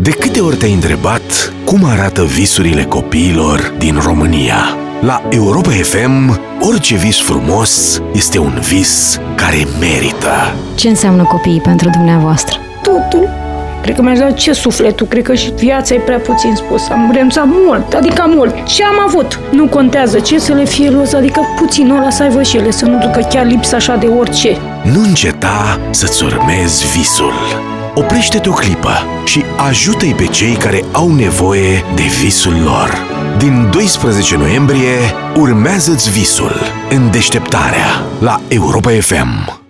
De câte ori te-ai întrebat cum arată visurile copiilor din România? La Europa FM, orice vis frumos este un vis care merită. Ce înseamnă copiii pentru dumneavoastră? Totul. Cred că mi-aș da ce sufletul, cred că și viața e prea puțin spus. Am renunțat mult, adică mult. Ce am avut? Nu contează ce să le fie los, adică puțin ăla să aibă și ele, să nu ducă chiar lipsa așa de orice. Nu înceta să-ți urmezi visul. Oprește-te o clipă și ajută-i pe cei care au nevoie de visul lor. Din 12 noiembrie, urmează-ți visul în deșteptarea la Europa FM.